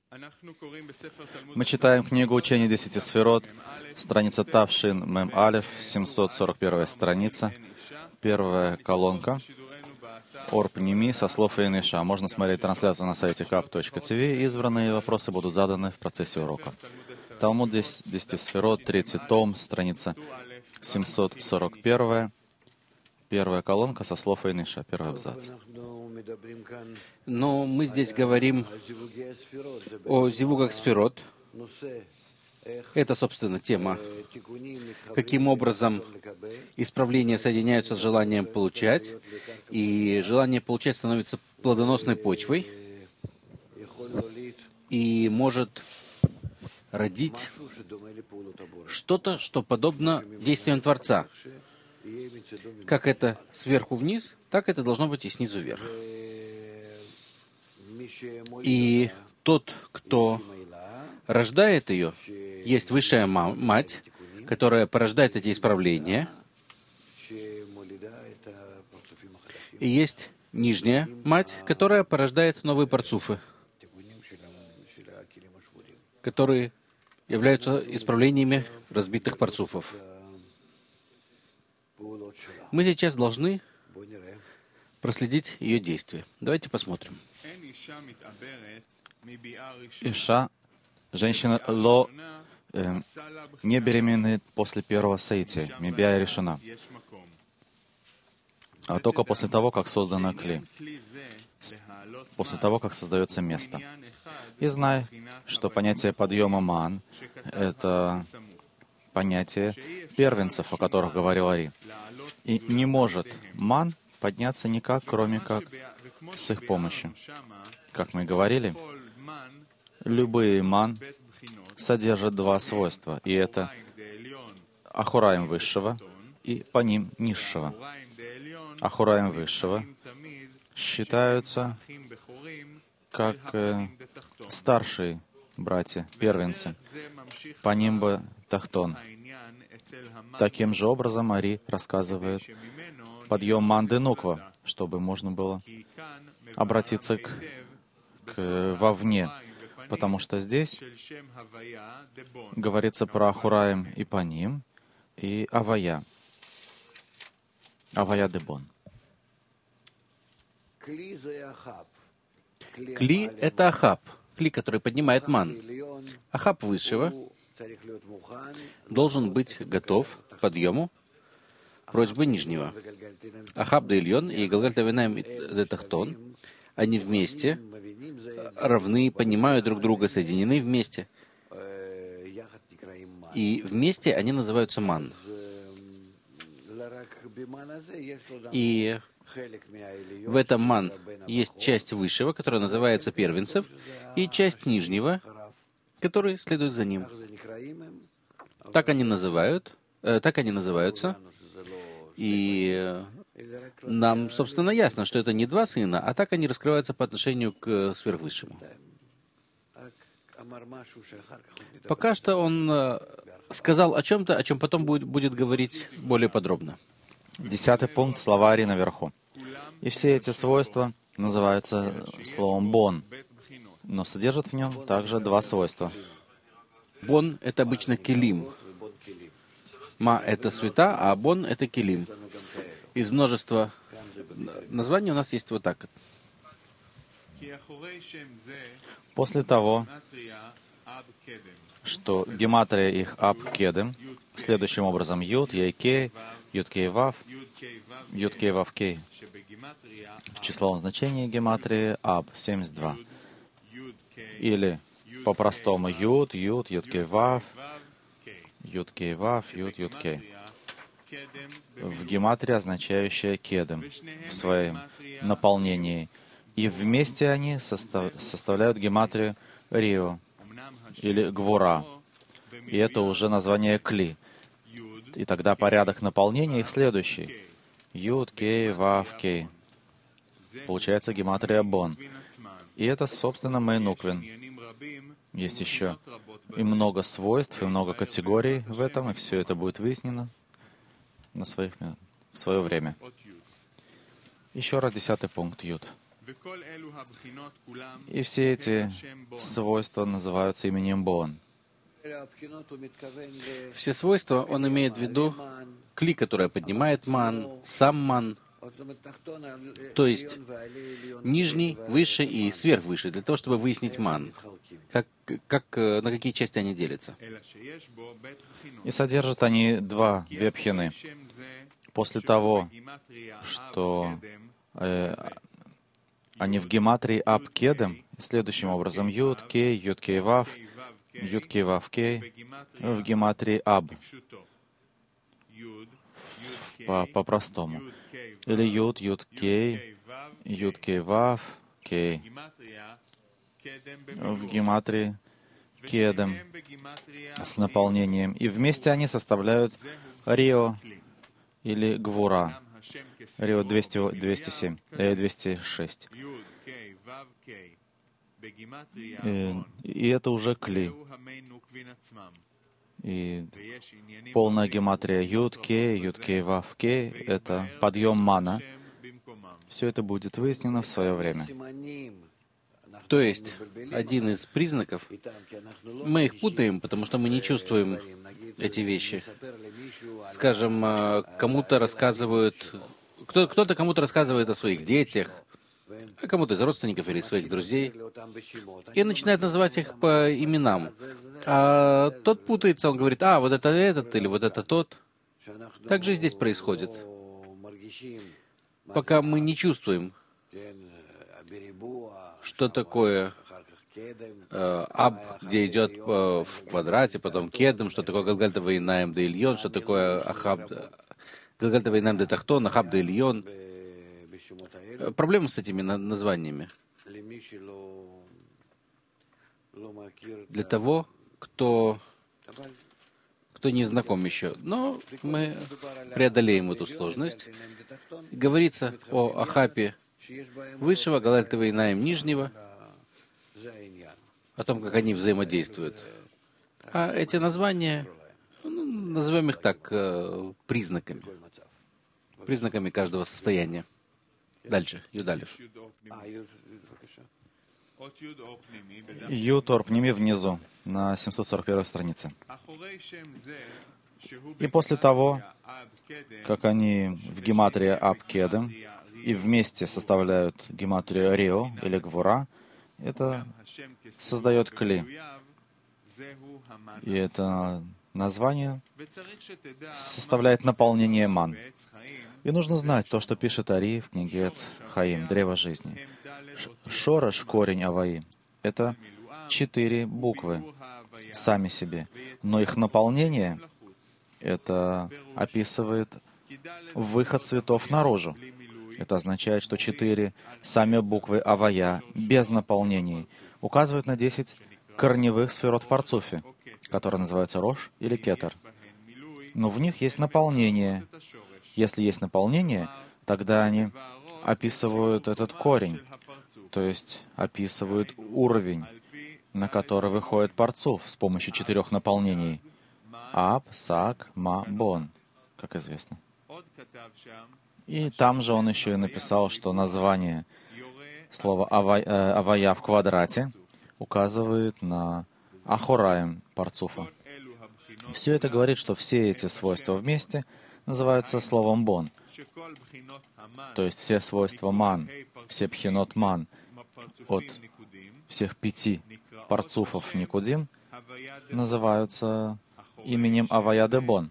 Мы читаем книгу «Учение 10 сферот», страница Тавшин Мем Алеф, 741 страница, первая колонка, Ор Пними со слов Эйниша. Можно смотреть трансляцию на сайте kap.tv. Избранные вопросы будут заданы в процессе урока. Талмуд 10 сферот, третий том, страница 741, первая колонка со слов Эйниша, первый абзац. Но мы здесь говорим о зивугах сферот. Это, собственно, тема. Каким образом исправления соединяются с желанием получать, и желание получать становится плодоносной почвой и может родить что-то, что подобно действиям Творца. Как это сверху вниз, так это должно быть и снизу вверх. И тот, кто рождает ее, есть высшая мать, которая порождает эти исправления, и есть нижняя мать, которая порождает новые парцуфы, которые являются исправлениями разбитых парцуфов. Мы сейчас должны проследить ее действия. Давайте посмотрим. Иша, женщина не беременна после первого соития, мибия решена, а только после того, как создана кли, после того, как создается место. И знай, что понятие подъема ман — это понятие первенцев, о которых говорил Ари. И не может ман подняться никак, кроме как с их помощью. Как мы говорили, любые ман содержат два свойства, и это ахураим высшего и паним низшего. Ахураим высшего считаются как старшие братья, первенцы, панимба тахтон. Таким же образом Ари рассказывает подъем манды нуква, чтобы можно было обратиться к вовне, потому что здесь говорится про Ахураим и Паним и Авая. Авая Дебон. Кли — это Ахаб, кли, который поднимает ман. Ахаб высшего должен быть готов к подъему просьбы нижнего. Ахаб де Ильон и Галгаль Тавинаим де Тахтон, они вместе равны, понимают друг друга, соединены вместе. И вместе они называются ман. И в этом ман есть часть высшего, которая называется первенцев, и часть нижнего, который следует за ним. Так они называются. И нам, собственно, ясно, что это не два сына, а так они раскрываются по отношению к сверхвысшему. Пока что он сказал о чем-то, о чем потом будет говорить более подробно. 10 пункт, слова Ари наверху. И все эти свойства называются словом «бон», но содержат в нем также два свойства. Бон — это обычно келим. Ма — это света, а бон — это келим. Из множества названий у нас есть вот так. После того, что гематрия их аб кедем, следующим образом юд, ей кей, юд кей вав, юд кей вав кей. В числовом значении гематрии аб 72. Или по-простому юд, юд, юд кей вав, юд кей вав, юд, юд кей. В гематрии, означающая кедем в своем наполнении. И вместе они составляют гематрию рио или гвура. И это уже название кли. И тогда порядок наполнения их следующий. Юд, кей, вав, кей. Получается гематрия бон. И это, собственно, мейнуквин. Есть еще и много свойств, и много категорий в этом, и все это будет выяснено в свое время. Еще раз 10 пункт, юд. И все эти свойства называются именем Бон. Все свойства он имеет в виду кли, которая поднимает ман, сам ман, то есть нижний, высший и сверхвысший, для того, чтобы выяснить ман, на какие части они делятся. И содержат они два вебхины. После того, что они в гематрии Аб Кедем, следующим образом Юд, Кей, Юд, Кей, Вав, Юд, Кей, Вав, Кей, в гематрии Аб, по-простому. Или Юд, Юд, Кей, Юд, Кей, Вав, Кей, в гематрии Кедем с наполнением. И вместе они составляют Рио или Гвура. Рио 206. И это уже кли. И полная гематрия Юд, Кей, Юд, Кей, Вав, Кей — это подъем мана. Все это будет выяснено в свое время. То есть, один из признаков, мы их путаем, потому что мы не чувствуем эти вещи. Скажем, кому-то рассказывают, кто-то кому-то рассказывает о своих детях, а кому-то из родственников или своих друзей, и начинает называть их по именам. А тот путается, он говорит: вот это этот или вот это тот. Так же и здесь происходит. Пока мы не чувствуем, что такое Аб, где идет в квадрате, потом Кедем, что такое Галгальта Вейнаем де Ильон, что такое Галгальта Вейнаем де Тахтон, Ахаб де Ильон. Проблема с этими названиями. Для того, кто не знаком еще. Но мы преодолеем эту сложность. Говорится о Ахапе высшего, Галгальта Вейнаем нижнего, о том, как они взаимодействуют. А эти названия, назовем их так, признаками каждого состояния. Дальше, Юдалев. Юд Орпними внизу, на 741 странице. И после того, как они в гематрии Аб Кедем и вместе составляют гематрию Рио или Гвура, это создает кли. И это название составляет наполнение ман. И нужно знать то, что пишет Ари в книге Эц Хаим, Древо жизни. Шораш, корень Аваи, это 4 буквы сами себе. Но их наполнение, это описывает выход цветов наружу. Это означает, что 4 сами буквы Авая без наполнений указывают на 10 корневых сферот в Парцуфе, которые называются Рош или Кетер. Но в них есть наполнение. Если есть наполнение, тогда они описывают этот корень, то есть описывают уровень, на который выходит Парцуф с помощью 4 наполнений. Аб, Сак, Ма, Бон, как известно. И там же он еще и написал, что название слова «авая» в квадрате указывает на Ахораим Парцуфа. Все это говорит, что все эти свойства вместе называются словом «бон». То есть все свойства ман, все пхинот ман от всех 5 парцуфов Никудим называются именем Авая де Бон.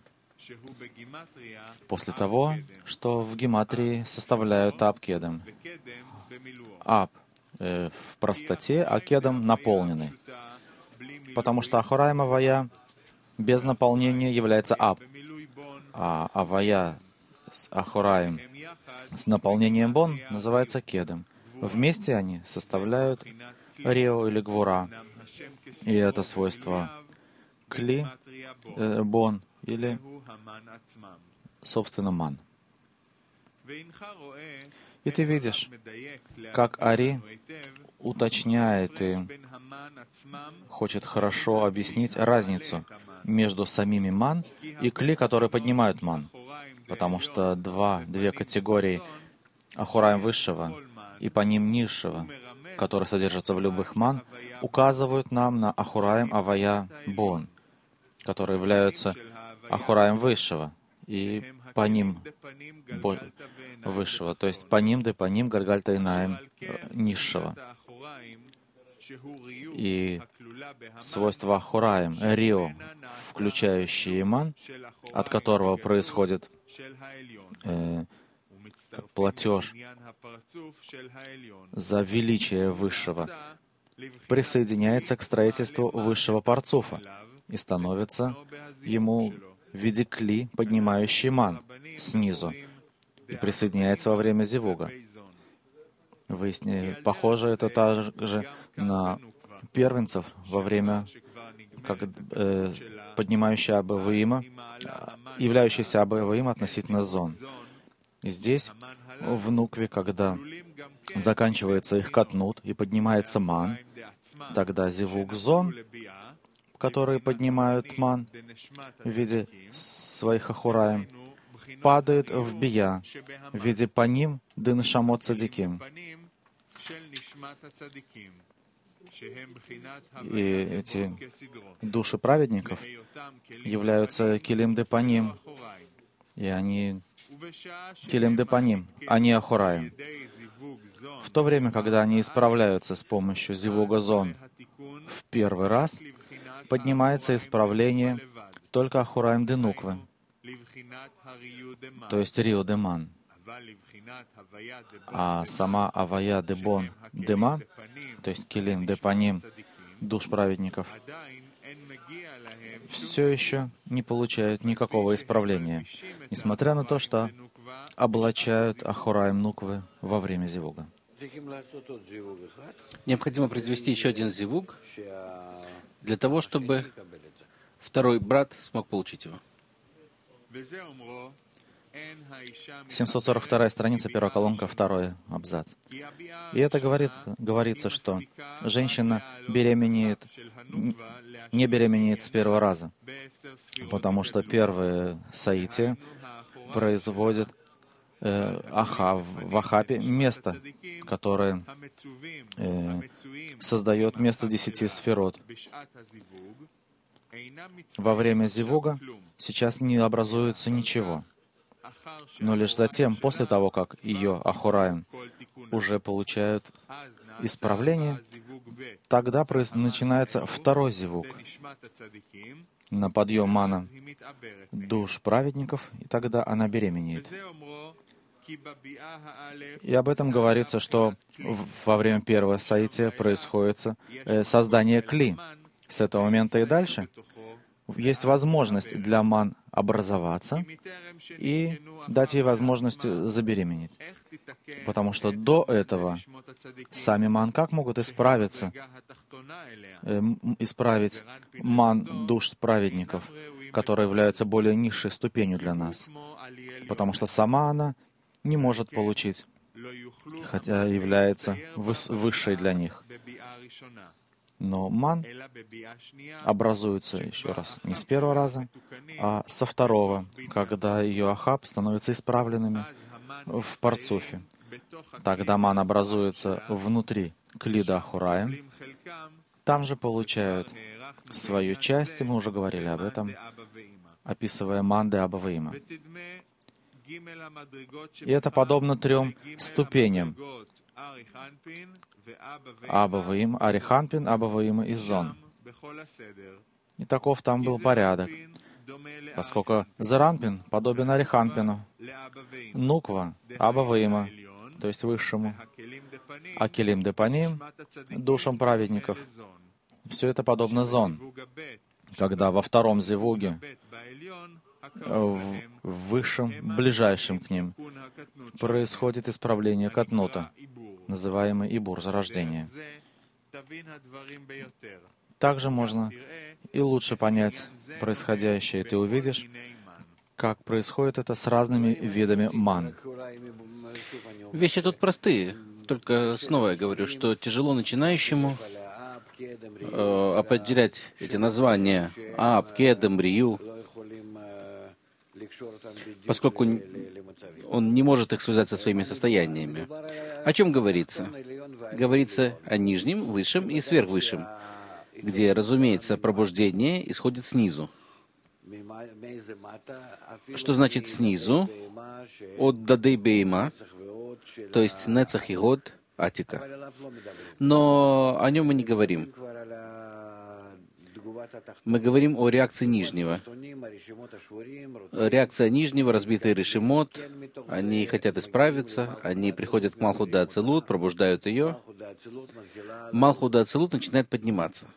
После того, что в гематрии составляют Аб Кедем. Аб в простоте, а Кедем наполненный. Потому что Ахораим Авая без наполнения является Аб. А Авая с Ахораим с наполнением Бон называется Кедем. Вместе они составляют Рио или Гвура. И это свойство Кли, Бон или, собственно, Ман. И ты видишь, как Ари уточняет и хочет хорошо объяснить разницу между самими ман и кли, которые поднимают ман. Потому что две категории Ахураим высшего и паним низшего, которые содержатся в любых ман, указывают нам на Ахураим, Авая, Бон, которые являются Ахураим высшего, и паним высшего, то есть паним де паним Гальгальта Инаим низшего. И свойства Ахураим, Рио, включающие иман, от которого происходит платеж за величие Высшего, присоединяется к строительству Высшего Парцуфа и становится ему в виде кли, поднимающий ман снизу, и присоединяется во время зивуга. Похоже это также на первенцев во время, как поднимающие Абаваима, являющиеся Абаваима относительно зон. И здесь, в Нукве, когда заканчивается их катнут и поднимается ман, тогда зивуг зон, которые поднимают ман в виде своих ахураем, падает в бия в виде паним дыншамот цадиким. И эти души праведников являются килим де паним, и они килим де паним, они ахураем. В то время, когда они исправляются с помощью зивуга зон в первый раз, поднимается исправление только ахураем де нуквы, то есть рио де ман. А сама авая де бон де ман, то есть килим де паним, душ праведников, все еще не получают никакого исправления, несмотря на то, что облачают ахураем нуквы во время зивуга. Необходимо произвести еще один зивуг для того, чтобы второй брат смог получить его. 742 страница, первая колонка, второй абзац. И это говорится, что женщина беременеет, не беременеет с первого раза, потому что первые саити производят в Ахапе место, которое создает место 10 сферот. Во время зивуга сейчас не образуется ничего. Но лишь затем, после того, как ее ахураим уже получают исправление, тогда начинается второй зивуг на подъем мана душ праведников, и тогда она беременеет. И об этом говорится, что во время первого саития происходит создание кли. С этого момента и дальше есть возможность для ман образоваться и дать ей возможность забеременеть. Потому что до этого сами ман как могут исправить ман душ праведников, которые являются более низшей ступенью для нас. Потому что сама она не может получить, хотя является высшей для них. Но ман образуется, еще раз, не с первого раза, а со второго, когда ее ахаб становится исправленными в парцуфе. Тогда ман образуется внутри клида ахураем. Там же получают свою часть, и мы уже говорили об этом, описывая манды Абаваима. И это подобно 3 ступеням: Абаваим, Ариханпин, Абаваим и Зон. И таков там был порядок, поскольку Заранпин подобен Ариханпину, Нуква — Абаваима, то есть высшему, а Килим де паним — душам праведников. Все это подобно Зон, когда во втором зивуге, в высшем, ближайшем к ним, происходит исправление катнута, называемый Ибур, зарождение. Также можно и лучше понять происходящее, и ты увидишь, как происходит это с разными видами ман. Вещи тут простые, только снова я говорю, что тяжело начинающему определять эти названия Аб, Кедем, Рию. поскольку он не может их связать со своими состояниями. О чем говорится? Говорится о нижнем, высшем и сверхвысшем, где, разумеется, пробуждение исходит снизу. Что значит снизу? От Дадей Бейма, то есть Нецах и Год, Атика. Но о нем мы не говорим. Мы говорим о реакции нижнего. Реакция нижнего, разбитый решемот, они хотят исправиться, они приходят к Малхут да Ацилут, пробуждают ее. Малхут да Ацилут начинает подниматься.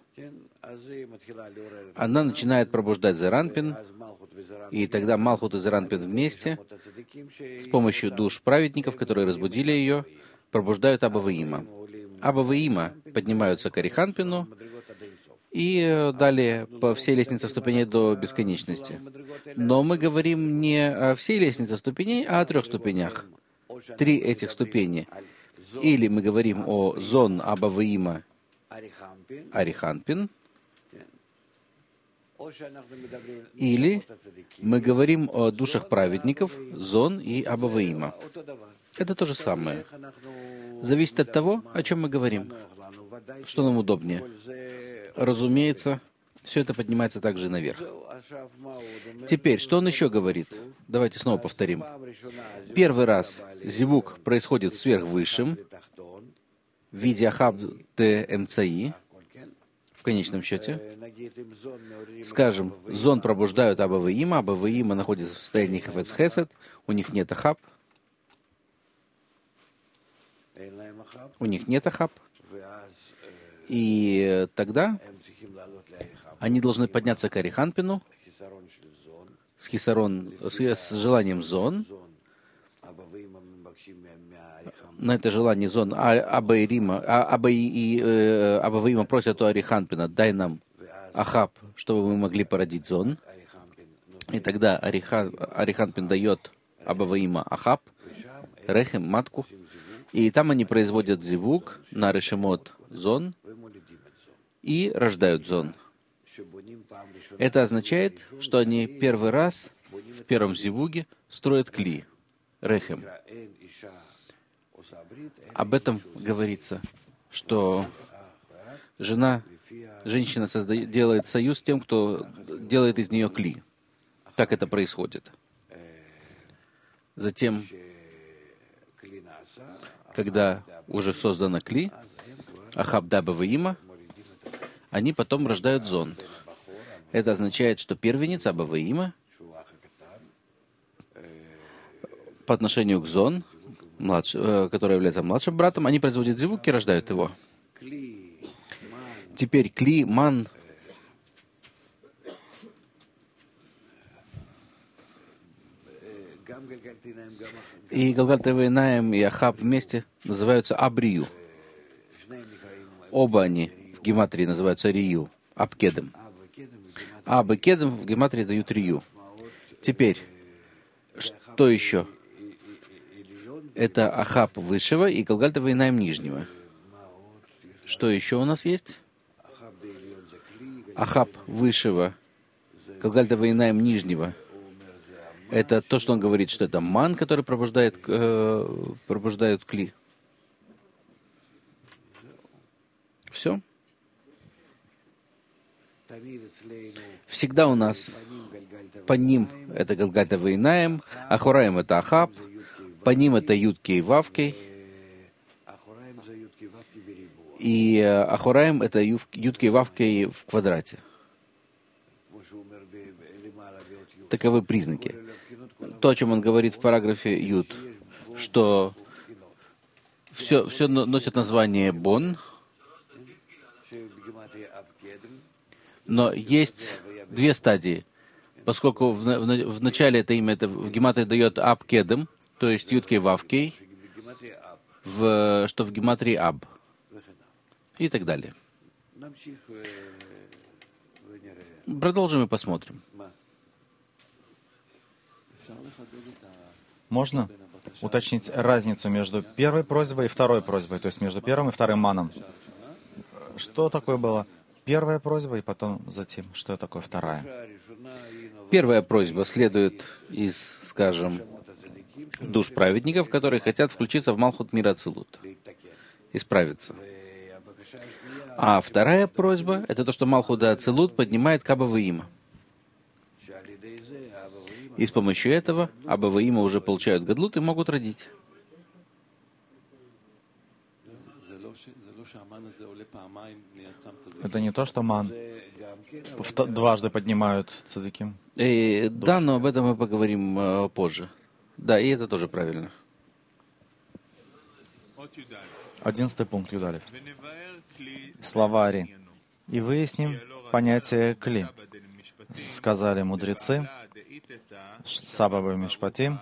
Она начинает пробуждать Зеранпин, и тогда Малхут и Зеранпин вместе, с помощью душ праведников, которые разбудили ее, пробуждают Аба Ваима. Аба Ваима поднимаются к Ариханпину, и далее по всей лестнице ступеней до бесконечности. Но мы говорим не о всей лестнице ступеней, а о 3 ступенях. 3 этих ступени. Или мы говорим о Зон Аба Ваима Ариханпин, или мы говорим о душах праведников Зон и Аба Ваима. Это то же самое. Зависит от того, о чем мы говорим. Что нам удобнее. Разумеется, все это поднимается также наверх. Теперь, что он еще говорит? Давайте снова повторим. Первый раз зивук происходит сверхвысшим, в виде Ахаб де МЦИ, в конечном счете. Скажем, Зон пробуждают Аба Ваима находится в состоянии Хафец Хесед, у них нет Ахаб. У них нет Ахаб. И тогда они должны подняться к Ариханпину с желанием Зон. На это желание Зон Аба Ваима просят у Ариханпина: дай нам Ахаб, чтобы мы могли породить Зон. И тогда Ариханпин дает Аба Ваима Ахаб, Рехем, матку. И там они производят зивук на решемот Зон и рождают Зон. Это означает, что они первый раз в первом зивуге строят кли, Рехем. Об этом говорится, что женщина делает союз с тем, кто делает из нее кли. Так это происходит. Затем, когда уже создана кли, Ахаб даба Ваима, они потом рождают Зон. Это означает, что первенец Аба Ваима по отношению к Зон, который является младшим братом, они производят зивук и рождают его. Теперь кли, ман, и Галгальтовейнаем и Ахаб вместе называются Абрию. Оба они в гематрии называются Рию, Абкедем. Аб и Кедем в гематрии дают Рию. Теперь, что еще? Это Ахаб высшего и Галгальтовейнаем нижнего. Что еще у нас есть? Ахаб высшего, Галгальтовейнаем нижнего. Это то, что он говорит, что это ман, который пробуждает кли. Все. Всегда у нас по ним это Галгальтовейнаем, Ахураем это Ахаб, по ним это Юткей Вавкей, и Ахураем это Юткей Вавкей в квадрате. Таковы признаки. То, о чем он говорит в параграфе Юд, что все носит название Бон, но есть 2 стадии. Поскольку в начале это имя в гематрии дает Аб-Кедем, то есть Юткей Вавкей, что в гематрии Аб. И так далее. Продолжим и посмотрим. Можно уточнить разницу между первой просьбой и второй просьбой, то есть между первым и вторым маном? Что такое было первая просьба и потом затем, что такое вторая? Первая просьба следует из, скажем, душ праведников, которые хотят включиться в Малхут мира Ацилут, исправиться. А вторая просьба — это то, что Малхут Ацилут поднимает к Аба Ваима. И с помощью этого Аба Ваима уже получают гадлут и могут родить. Это не то, что ман дважды поднимают цадиким. Да, но об этом мы поговорим позже. Да, и это тоже правильно. 11 пункт Юдалев. Словари. И выясним понятие кли. Сказали мудрецы, Сабаба Мишпатим,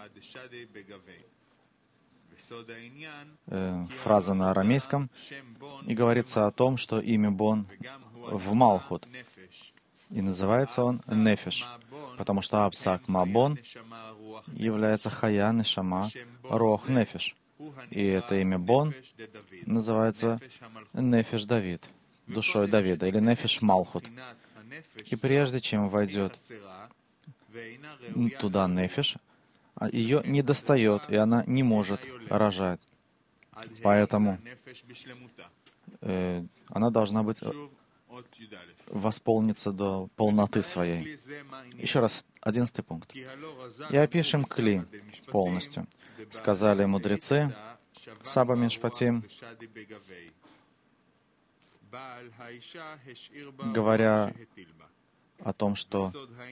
фраза на арамейском, и говорится о том, что имя Бон в Малхут. И называется он Нефеш, потому что Абсак Мабон является Хая Нешама Рох Нефеш. И это имя Бон называется Нефеш Давид, душой Давида, или Нефеш Малхут. И прежде чем войдет туда Нефеш, ее не достает, и она не может рожать. Поэтому она должна быть восполниться до полноты своей. Еще раз, 11 пункт. И опишем кли полностью. Сказали мудрецы, Саба Мишпатим, говоря о том, что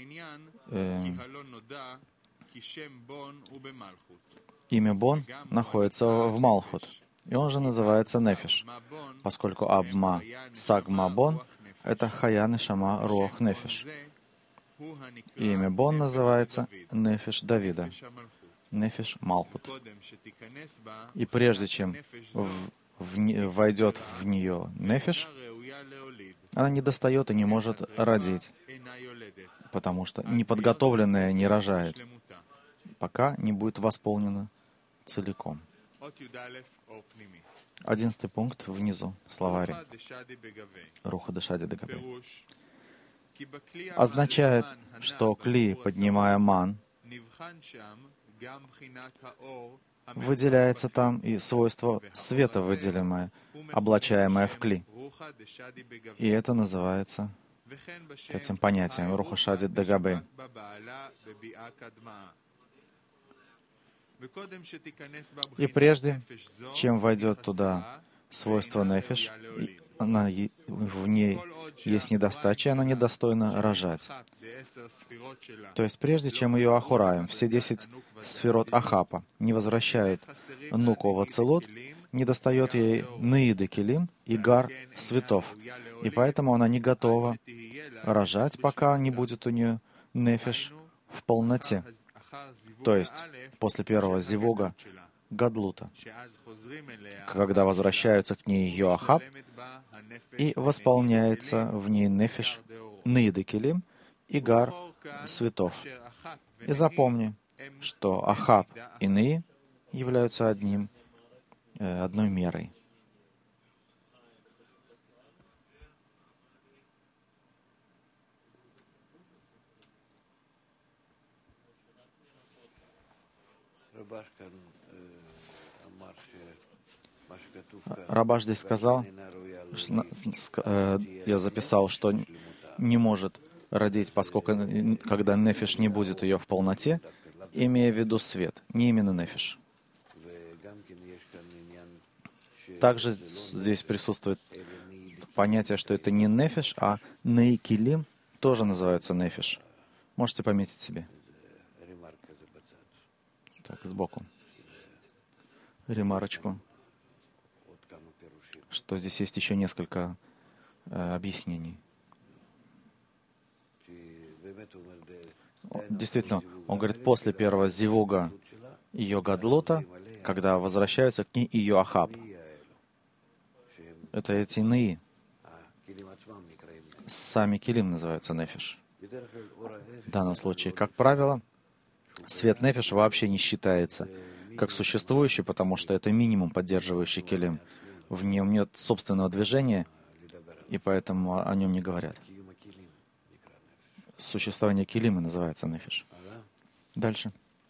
имя Бон находится в Малхут, и он же называется Нефеш, поскольку Абма Сагма Бон — это Хая Нешама Руах Нефеш. Имя Бон называется Нефеш Давида, Нефеш Малхут. И прежде чем войдет в нее Нефеш, она не достает и не может родить, потому что неподготовленная не рожает, пока не будет восполнена целиком. 11 пункт внизу, словари. Руха Дешади Дегабе. Означает, что кли, поднимая ман, выделяется там и свойство света выделяемое, облачаемое в кли. И это называется этим понятием Руха Шади Дегабе. И прежде, чем войдет туда свойство нефеш, в ней есть недостача, и она недостойна рожать. То есть прежде чем ее ахураем, все 10 сферот Ахапа не возвращают нуку в ацилут, не достает ей ныиды килим и гар светов. И поэтому она не готова рожать, пока не будет у нее нефеш в полноте. То есть после первого зивуга гадлута, когда возвращаются к ней ее Ахаб, и восполняется в ней нефеш ныиды килим и гар светов. И запомни, что Ахаб и Ны являются одной мерой. Рабаш здесь сказал, я записал, что не может родить, поскольку когда нефиш не будет ее в полноте, имея в виду свет, не именно нефиш. Также здесь присутствует понятие, что это не нефиш, а нейкилим тоже называется нефиш. Можете пометить себе. Так, сбоку. Ремарочку. Что здесь есть еще несколько объяснений. Действительно, он говорит, после первого зивуга ее гадлута, когда возвращаются к ней ее Ахаб. Это эти ны. Сами килим называются нефиш. В данном случае, как правило, свет нефиш вообще не считается как существующий, потому что это минимум поддерживающий килим. В нем нет собственного движения, и поэтому о нем не говорят. существование килима называется нефиш. Дальше.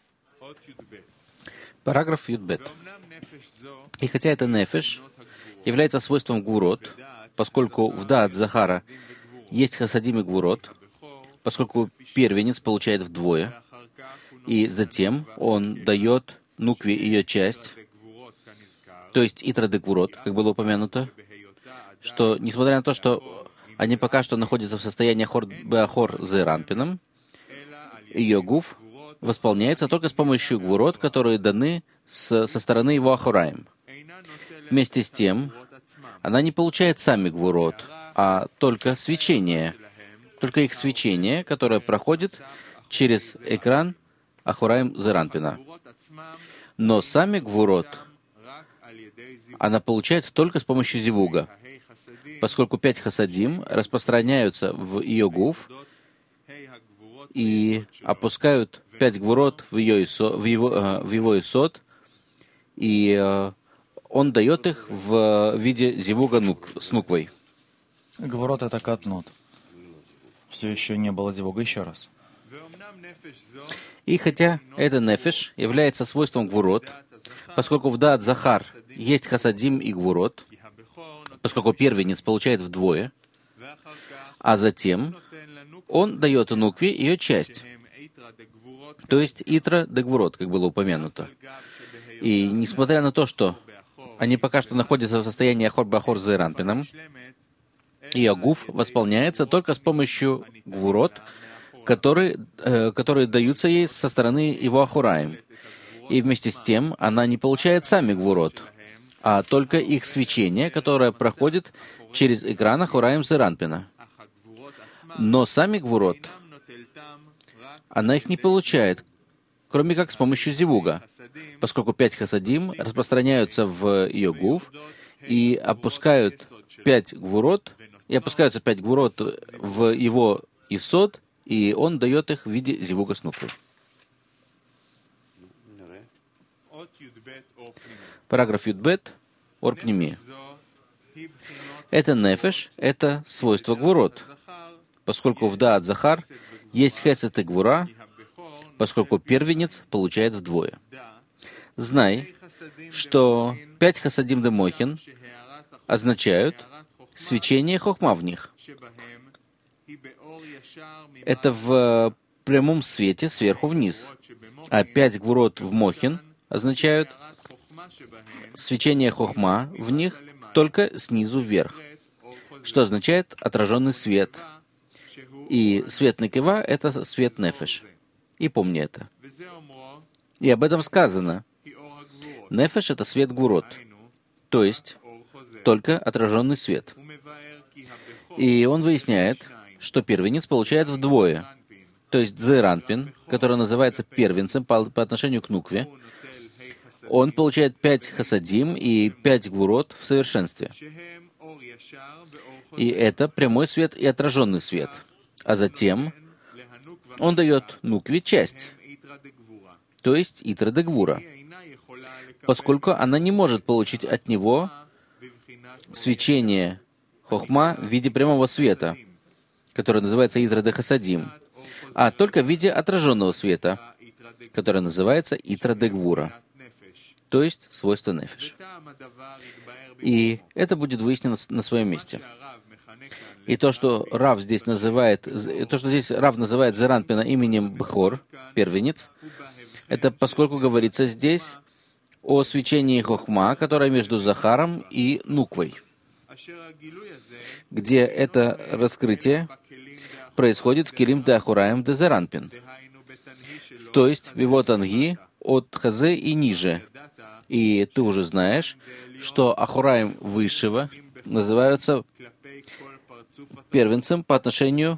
Параграф Юдбет. И хотя это нефиш является свойством гвурот, поскольку в даат Захара есть хасадим и гвурот, поскольку первенец получает вдвое, и затем он дает нукве ее часть, то есть итра де гвурот, как было упомянуто, что, несмотря на то, что они пока что находятся в состоянии ахор беахор зеранпином, ее гуф восполняется только с помощью гвурот, которые даны со стороны его ахораим. Вместе с тем, она не получает сами гвурот, а только свечение, только их свечение, которое проходит через экран ахораим зеранпина. Но сами гвурот она получает только с помощью зивуга, поскольку 5 хасадим распространяются в ее гуф и опускают 5 гвурот в его исот, и он дает их в виде зивуга с нуквой. Гвурот — это катнот. Все еще не было зивуга. Еще раз. И хотя это нефиш является свойством гвурот, поскольку в даат Захар есть хасадим и гвурот, поскольку первенец получает вдвое, а затем он дает нукве ее часть, то есть итра де гвурот, как было упомянуто. И несмотря на то, что они пока что находятся в состоянии ахор бахор зеранпином, и агуф восполняется только с помощью гвурот, которые даются ей со стороны его ахураим. И вместе с тем она не получает сами гвурот, а только их свечение, которое проходит через экран ахураим зеранпина. Но сами гвурот она их не получает, кроме как с помощью зивуга, поскольку 5 хасадим распространяются в ее гуф и опускаются 5 гвурот в его исот, и он дает их в виде зивуга с нуквой. Параграф Юдбет, Орпними. Это нефеш, это свойство гвурот, поскольку в даат Захар есть хесед и гвура, поскольку первенец получает вдвое. Знай, что 5 хасадим де мохин означают свечение хохма в них. Это в прямом свете сверху вниз. А 5 гвурот в мохин означают свечение хохма в них только снизу вверх, что означает отраженный свет. И свет некева — это свет нефеш. И помни это. И об этом сказано. Нефеш — это свет гвурот, то есть только отраженный свет. И он выясняет, что первенец получает вдвое, то есть зеранпин, который называется первенцем по отношению к нукве, он получает 5 хасадим и 5 гвурот в совершенстве. И это прямой свет и отраженный свет. А затем он дает нукве часть, то есть итра де гвура, поскольку она не может получить от него свечение хохма в виде прямого света, которое называется итра де хасадим, а только в виде отраженного света, которое называется итра де гвура, то есть свойство нефеш. И это будет выяснено на своем месте. И то, что Рав здесь называет Зеранпина именем Бхор, первенец, это поскольку говорится здесь о свечении хохма, которое между Захаром и Нуквой, где это раскрытие происходит в Килим де Ахураим де Зеранпин, то есть в его танги от Хазе и ниже. И ты уже знаешь, что Ахураим высшего называются первенцем по отношению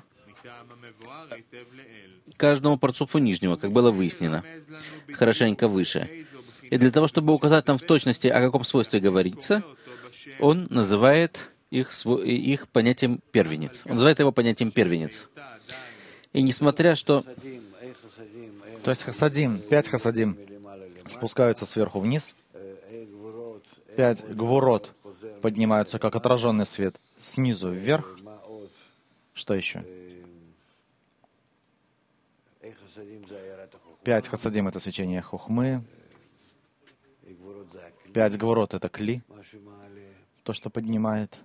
к каждому парцуфу нижнего, как было выяснено, хорошенько выше. И для того, чтобы указать нам в точности, о каком свойстве говорится, он называет их понятием первенец. Он называет его понятием первенец. И несмотря что... То есть хасадим, 5 хасадим спускаются сверху вниз, 5 гвурот поднимаются как отраженный свет снизу вверх. Что еще? 5 хасадим — это свечение хохмы. 5 гворот — это кли, то, что поднимает.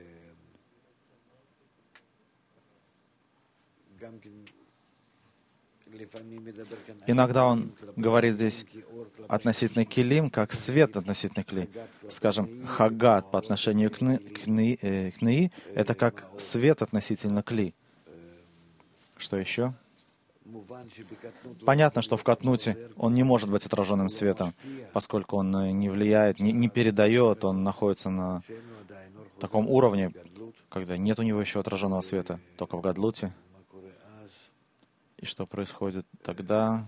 Иногда он говорит здесь относительно килим, как свет относительно кли. Скажем, хагат по отношению к неи — это как свет относительно кли. Что еще? Понятно, что в катнуте он не может быть отраженным светом, поскольку он не влияет, не передает, он находится на таком уровне, когда нет у него еще отраженного света, только в гадлуте. И что происходит тогда?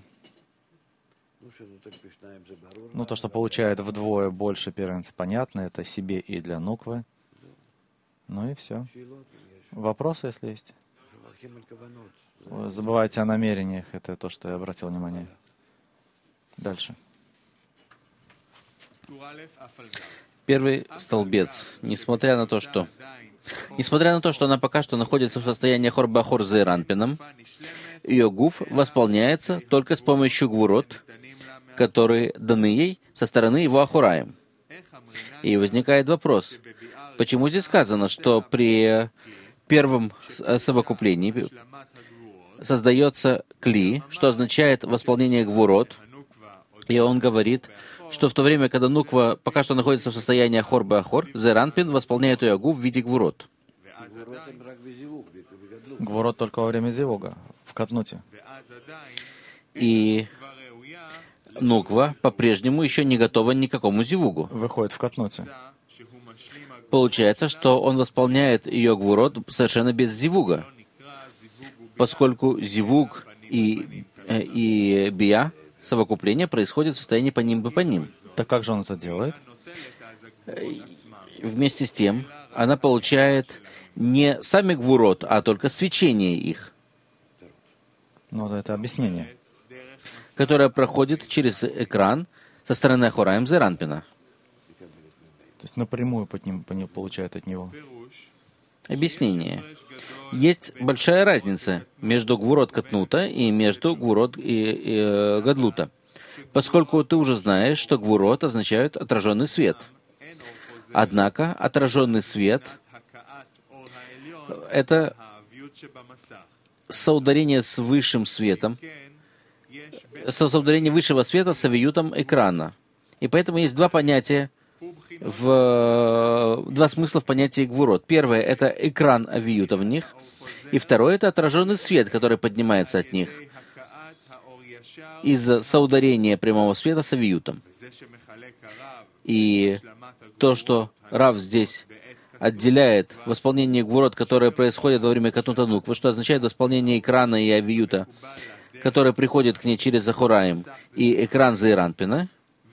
Ну, то, что получает вдвое больше первенца, понятно, это себе и для нуквы. Ну и все. Вопросы, если есть? Забывайте о намерениях, это то, что я обратил внимание. Дальше. Первый столбец. Несмотря на то, что она пока что находится в состоянии Хор-Бахор за Иранпином, ее гуф восполняется только с помощью гвурот, которые даны ей со стороны его Ахураим. И возникает вопрос, почему здесь сказано, что при первом совокуплении создается кли, что означает восполнение гвурот, и он говорит, что в то время, когда нуква пока что находится в состоянии Ахор-Бахор, Зеранпин восполняет ее гуф в виде гвурот. Гворот только во время зивуга, в катнуте. И нуква по-прежнему еще не готова ни к какому зивугу. Выходит в катнуте. Получается, что он восполняет ее гвурот совершенно без зивуга, поскольку зивуг и бия, совокупление, происходит в состоянии по ним бы по ним. Так как же он это делает? Вместе с тем, она получает не сами гвурот, а только свечение их. Ну, это объяснение. Которое проходит через экран со стороны Ахураим Зеранпина. То есть напрямую по ним получает от него. Объяснение. Есть большая разница между гвурот катнута и между гвурот и гадлута, поскольку ты уже знаешь, что гвурот означают отраженный свет. Однако отраженный свет — это соударение с высшим светом, соударение высшего света с авиютом экрана. И поэтому есть два понятия, два смысла в понятии гвурот. Первое — это экран авиюта в них, и второе — это отраженный свет, который поднимается от них из-за соударения прямого света с авиютом. И то, что Рав здесь отделяет восполнение гвурот, которое происходит во время катнута нуквы, что означает восполнение экрана и авиюта, который приходит к ней через Ахураим, и экран Зеранпина,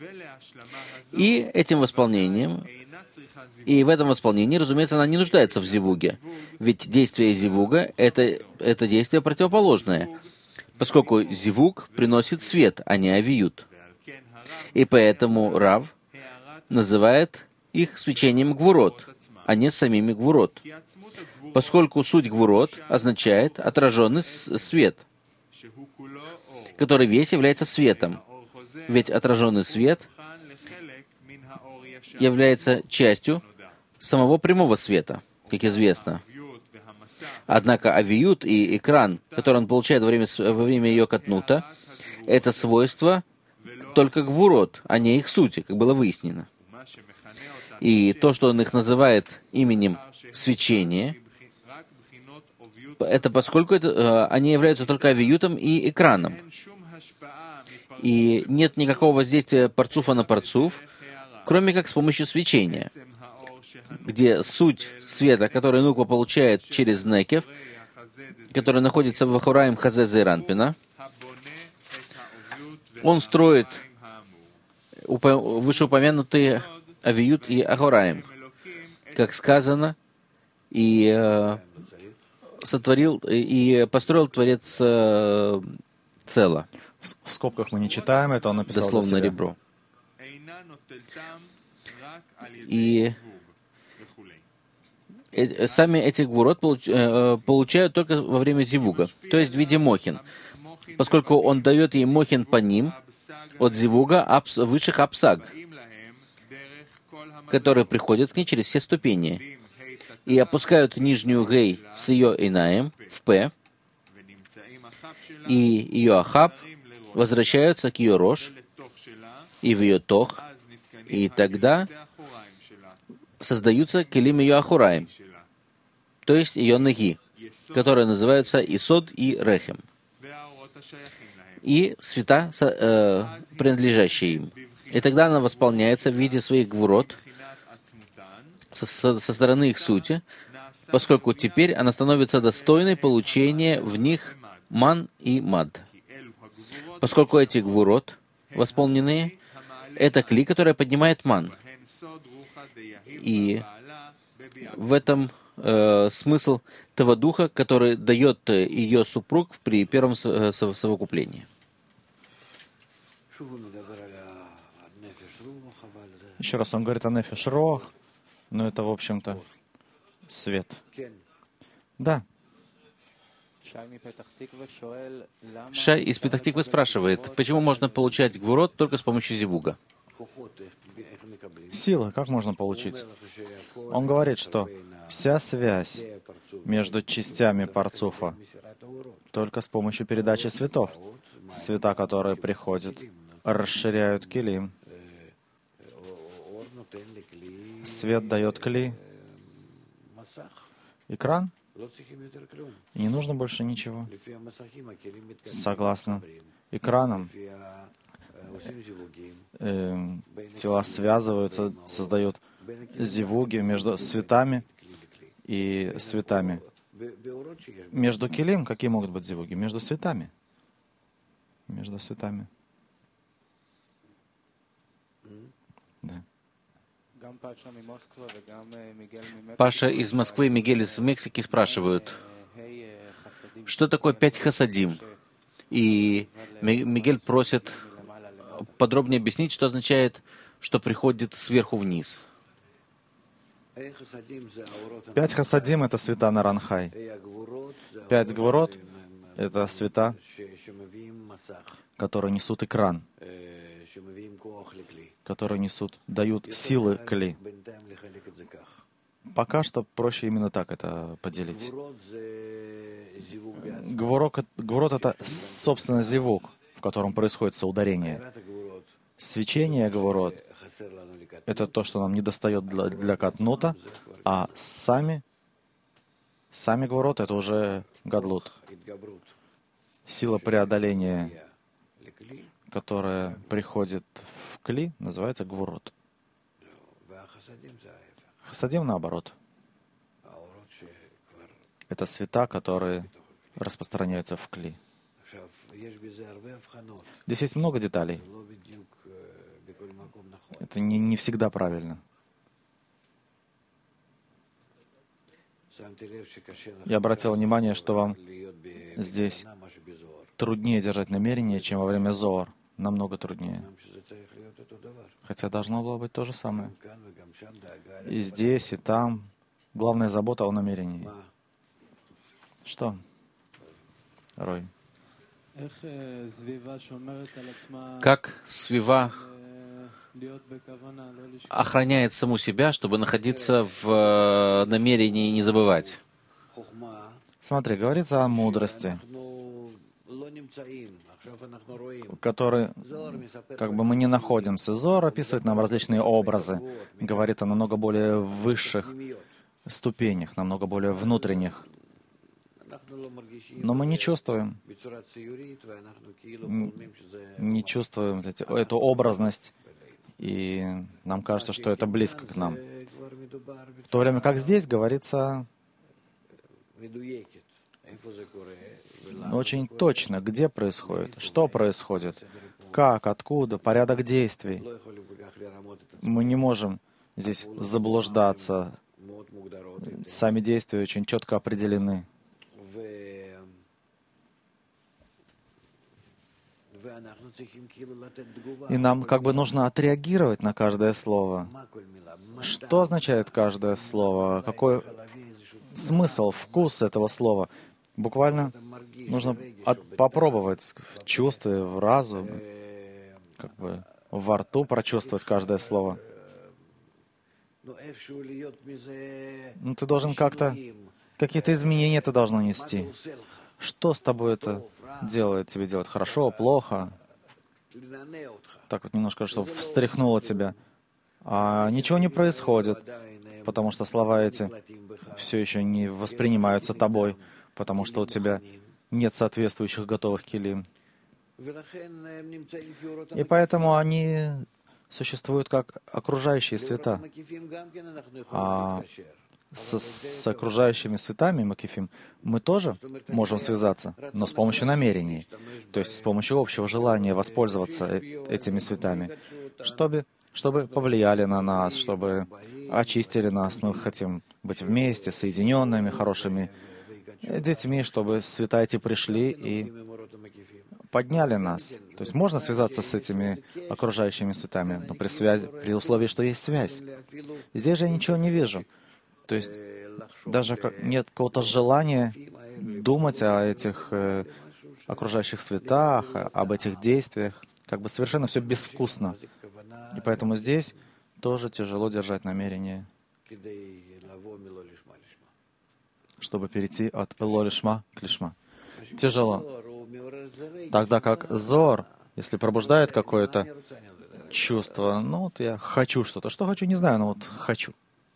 и этим восполнением, и в этом восполнении, разумеется, она не нуждается в зивуге, ведь действие зивуга — это действие противоположное, поскольку зивуг приносит свет, а не авиют. И поэтому Рав называет их свечением гвурот, а не самими гвурот, поскольку суть гвурот означает отраженный свет, который весь является светом, ведь отраженный свет является частью самого прямого света, как известно. Однако авиют и экран, который он получает во время ее катнута, это свойство только гвурот, а не их сути, как было выяснено. И то, что он их называет именем свечения, это поскольку они являются только авиютом и экраном. И нет никакого воздействия парцуфа на парцуф, кроме как с помощью свечения, где суть света, который нуква получает через некев, который находится в Ахураим Хазе Зеранпина, он строит вышеупомянутые авиют и Ахураим, как сказано, и сотворил, и построил Творец цело. В скобках мы не читаем это, он написал дословно ребро. И сами эти гвурот получают только во время зивуга, то есть в виде мохин. поскольку он дает ей мохин по ним от зивуга высших апсаг, которые приходят к ней через все ступени, и опускают нижнюю гей с ее инаем в п, и ее ахаб возвращаются к ее рош и в ее тох, и тогда создаются келим ее ахураим, то есть ее ноги, которые называются Исод и Рехем, и света, принадлежащие им. И тогда она восполняется в виде своих гвурот со стороны их сути, поскольку теперь она становится достойной получения в них ман и мад. Поскольку эти гвурот восполненные, это кли, которая поднимает ман. И в этом смысл того духа, который дает ее супруг при первом совокуплении. Еще раз он говорит о нефеш руах, но это, в общем-то, свет. Да. Шай из Петах-Тиквы спрашивает, почему можно получать гвурот только с помощью зивуга? Сила, как можно получить? Он говорит, что вся связь между частями парцуфа только с помощью передачи светов. Света, которые приходят, расширяют килим. Свет дает кли. Экран. И не нужно больше ничего. Согласно экранам, тела связываются, создают зивуги между светами и светами. Между килим какие могут быть зивуги? Между светами. Между светами. Да. Паша из Москвы и Мигель из Мексики спрашивают, что такое 5 хасадим? И Мигель просит подробнее объяснить, что означает, что приходит сверху вниз. 5 хасадим — это света на Ранхай. 5 гвурот — это света, которые несут экран, которые дают силы кли. Пока что проще именно так это поделить. Гвурот — это, собственно, зивук, в котором происходит соударение. Свечение гвурот — это то, что нам недостает для катнута, а сами гвурот — это уже гадлут. Сила преодоления, которая приходит в кли, называется гвурот. Хасадим наоборот. Это света, которые распространяются в кли. Здесь есть много деталей. Это не всегда правильно. Я обратил внимание, что вам здесь труднее держать намерение, чем во время зоор. Намного труднее. Хотя должно было быть то же самое. И здесь, и там. Главная забота о намерении. Что? Рой. Как свива охраняет саму себя, чтобы находиться в намерении и не забывать? Смотри, говорится о мудрости, который, как бы мы не находимся. Зор описывает нам различные образы, говорит о намного более высших ступенях, намного более внутренних. Но мы не чувствуем эту образность, и нам кажется, что это близко к нам. В то время как здесь говорится очень точно, где происходит, что происходит, как, откуда, порядок действий. Мы не можем здесь заблуждаться. Сами действия очень четко определены. И нам как бы нужно отреагировать на каждое слово. Что означает каждое слово? Какой смысл, вкус этого слова? Буквально нужно попробовать в чувстве, в разуме, как бы во рту прочувствовать каждое слово. Ну, ты должен какие-то изменения ты должно нести. Что с тобой это делает? Тебе делает хорошо, плохо? Так вот немножко, чтобы встряхнуло тебя. А ничего не происходит, потому что слова эти все еще не воспринимаются тобой, потому что у тебя нет соответствующих готовых килим. И поэтому они существуют как окружающие света. А с окружающими светами, макифим, мы тоже можем связаться, но с помощью намерений, то есть с помощью общего желания воспользоваться этими светами, чтобы повлияли на нас, чтобы очистили нас. Мы хотим быть вместе, соединенными, хорошими детьми, чтобы света эти пришли и подняли нас. То есть можно связаться с этими окружающими светами, но при условии, что есть связь. Здесь же я ничего не вижу. То есть даже нет какого-то желания думать о этих окружающих светах, об этих действиях. Как бы совершенно все безвкусно. И поэтому здесь тоже тяжело держать намерение, чтобы перейти от эло лишма к лишма. Тяжело. Тогда как зор, если пробуждает какое-то чувство, ну вот я хочу что-то. Что хочу, не знаю, но вот хочу.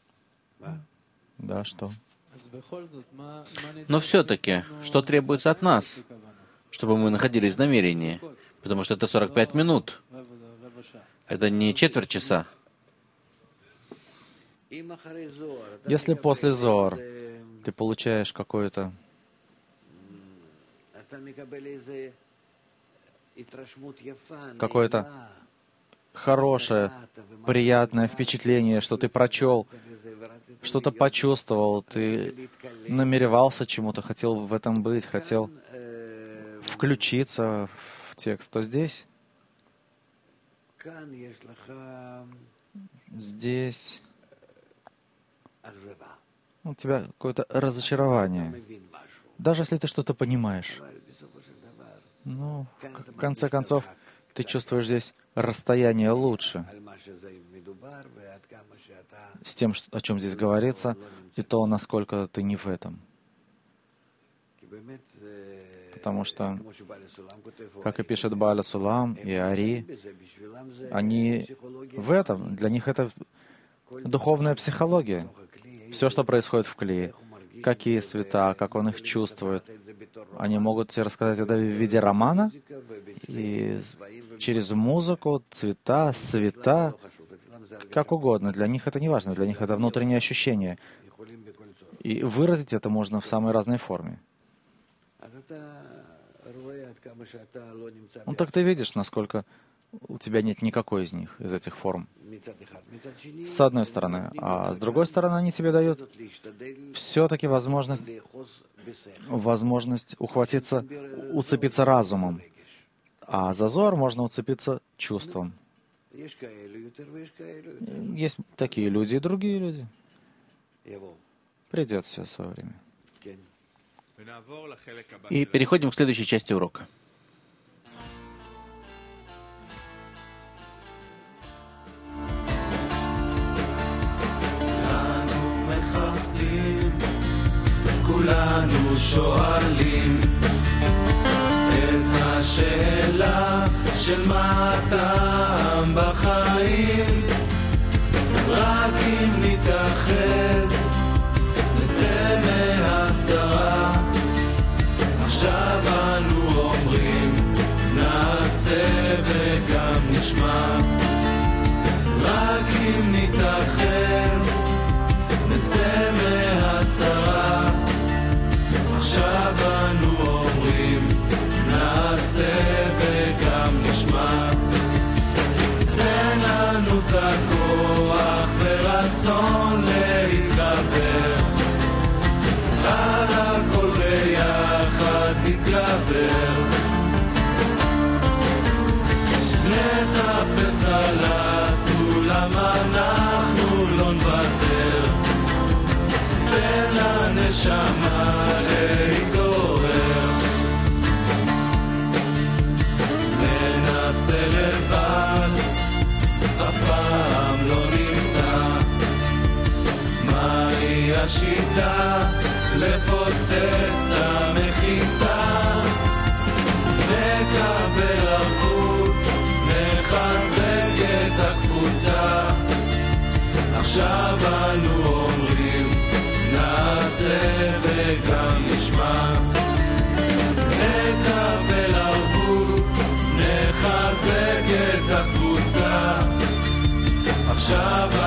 Да, что? Но все-таки, что требуется от нас, чтобы мы находились в намерении? Потому что это 45 минут. Это не четверть часа. Если после зор ты получаешь какое-то хорошее, приятное впечатление, что ты прочел, что-то почувствовал, ты намеревался чему-то, хотел в этом быть, хотел включиться в текст, то здесь у тебя какое-то разочарование. Даже если ты что-то понимаешь. Ну, в конце концов, ты чувствуешь здесь расстояние лучше с тем, о чем здесь говорится, и то, насколько ты не в этом. Потому что, как и пишет Бааля Сулам и Ари, они в этом, для них это духовная психология. Все, что происходит в клее, какие света, как он их чувствует. Они могут тебе рассказать это в виде романа, и через музыку, цвета, света, как угодно. Для них это не важно, для них это внутреннее ощущение. И выразить это можно в самой разной форме. Ну так ты видишь, насколько у тебя нет никакой из них, из этих форм. С одной стороны. А с другой стороны, они тебе дают все-таки возможность ухватиться, уцепиться разумом. А за зор можно уцепиться чувством. Есть такие люди и другие люди. Придет все в свое время. И переходим к следующей части урока. כולנו שואלים את השאלה של מה הטעם בחיים, רק אם נתאחד נצא מהסתרה. עכשיו אנו אומרים נעשה וגם נשמע, רק אם נתאחד נצא מהסתרה. עכשיו אנו אומרים נעשה וגם נשמע. תן לנו את הכוח ורצון להתגבר, על הכל ביחד נתגבר. נטפס על הסולם, אנחנו לא נוותר. תן לנשמה להתעורר, בריצה, נקבל ערבות, נחזק את הקבוצה. עכשיו אנו אומרים, נעשה וגם נשמע. נקבל ערבות, נחזק את הקבוצה. עכשיו